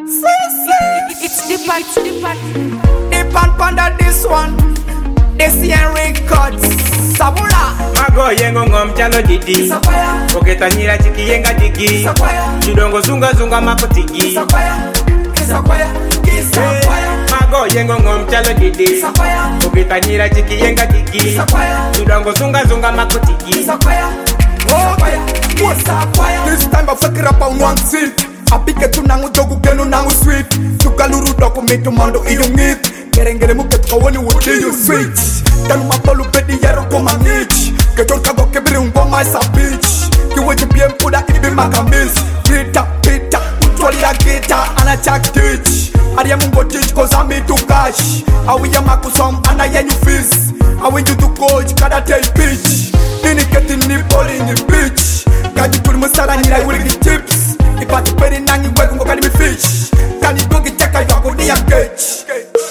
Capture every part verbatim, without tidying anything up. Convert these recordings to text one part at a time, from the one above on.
It's the part, the part. The pan panda this one. This year records. Sabula. Mago yengo ngom chalo didi. Sapaya. Poketa nyira chiki yenga digi. Sapaya. Chudongo zunga zunga makotigi. Sapaya. Sapaya. Sapaya. Mago yengo ngom chalo didi. Sapaya. Poketa nyira chiki yenga digi. Sapaya. Chudongo zunga zunga makotigi. Sapaya. Sapaya. Sapaya. This time I fuck it up on one seat. Apike tu nangu jogu genu nangu sweet. Tukaluru dokumento mando iyungit. Gerengere muke tukawoni wuti you switch. Danu mapolu bedi yero koma niche. Kejon kago kebiri ngoma isa bitch. Kiweji bien puda ibi makamis. Pita pita utwali ya gita anachak ditch. Ariya mungo ditch cause I'm me to cash. Awiya makusom ana yenyu fizz. Awinju to coach kada tell bitch. Nini keti ni bowling ni bitch. Kaji tuli musara nira wuligi chips. Ipati peri nangi wegu ngo kani mi fish. Kani dongi cheka yako ni ya cage.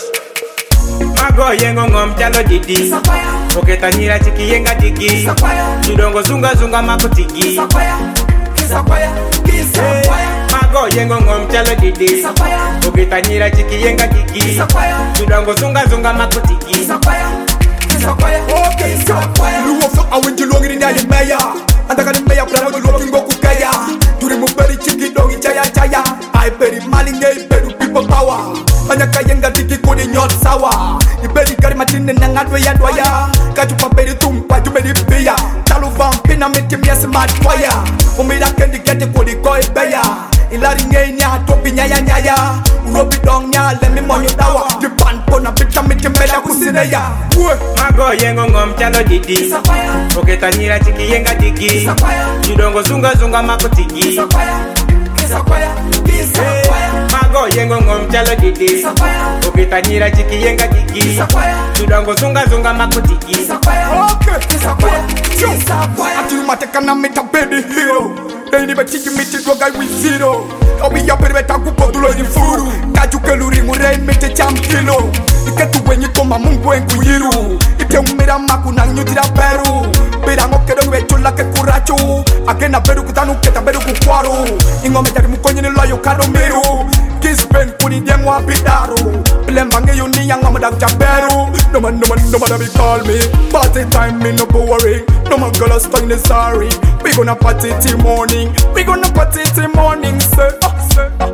Mago yengo ngom chalo didi. Sapaya. Poketa nyira chiki yenga digi. Sapaya. Chudongo zunga zunga makotigi. Sapaya. Sapaya. Sapaya. Mago yengo ngom chalo didi. Sapaya. Poketa nyira chiki yenga digi. Sapaya. Chudongo zunga zunga makotigi. Sapaya. Sapaya. Okay, sapaya. Luwa fa awinji longi ni ali meya. Andaka ni meya plana wadu loki ngoku kaya. Turi muberi chiki dongi jaya jaya. I beri mali nge beru people power. Anyaka yenga digi kodi nyot sawa. Iberi kari matine nangadwe ya dwaya. Kajupa beri tumpa jumeri pia. Talu vampina miti miesi madwaya. Umira kendi gete kodi koi beya. Ilari nge nya topi nyaya nyaya. Urobi dong nya lemi monyo dawa. Jipan pona bita miti mbela kusineya. Mago yengo ngom chalo didi. Sapaya. Poketa nyira chiki yenga digi. Sapaya. Chudongo zunga zunga makotigi. Sapaya. Sapaya. Sapaya. Mago yengo ngom chalo didi. Sapaya. Poketa nyira chiki yenga digi. Sapaya. Chudongo zunga zunga makotigi. Sapaya. Okay, Sapaya. Sapaya. Ati mateka na mita baby hero. Deni betiki miti droga with zero. Obi ya pere betaku podulo ni furu. Kaju keluri mure mite cham kilo. Iketu wenyi koma mungu enku yiru. Ite umira maku na nyutira peru. Bira ngokedo wechula ke kurachu. Agena beru kutanu keta beru kukwaru. Ingo metari mukonyi ni loyo kado miru. Kispen kuni diemu abidaru. Bilembange yuni yang amadak jamberu. No man, no man, no man be call me. Party time me no boring. No man girl stuck in sorry. We gonna party till morning. We gonna party till morning. Say, uh, say, uh.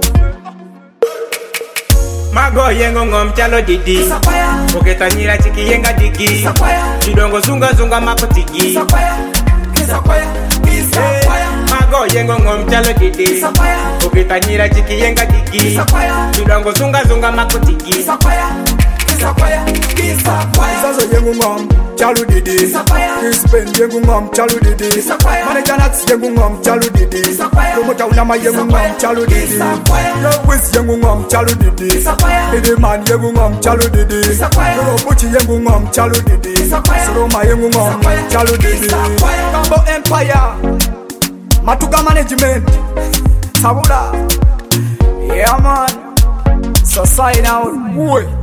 Mago yengo ngom chalo didi. Sapaya. Poketa nyira chiki yenga digi. Sapaya. Chudongo zunga zunga makotigi. Sapaya. Sapaya. Sapaya. Mago yengo ngom chalo didi. Sapaya. Poketa nyira chiki yenga digi. Sapaya. Chudongo zunga zunga makotigi. Sapaya. Sapaya. Sapaya. Zazo yengu ngom chalu didi. Sapaya. Kispen yengu ngom chalu didi. Sapaya. Manager Nats yengu ngom chalu didi. Sapaya. Promoter Unama yengu ngom chalu didi. Sapaya. Lewis yengu ngom chalu didi. Sapaya. Lady man yengu ngom chalu didi. Sapaya. Robuchi yengu ngom chalu didi. Sapaya. Soroma yengu ngom Sapaya. chalu didi. Sapaya. Kambo Empire Matuka Management Sabula. Yeah man. So sign out. Boy.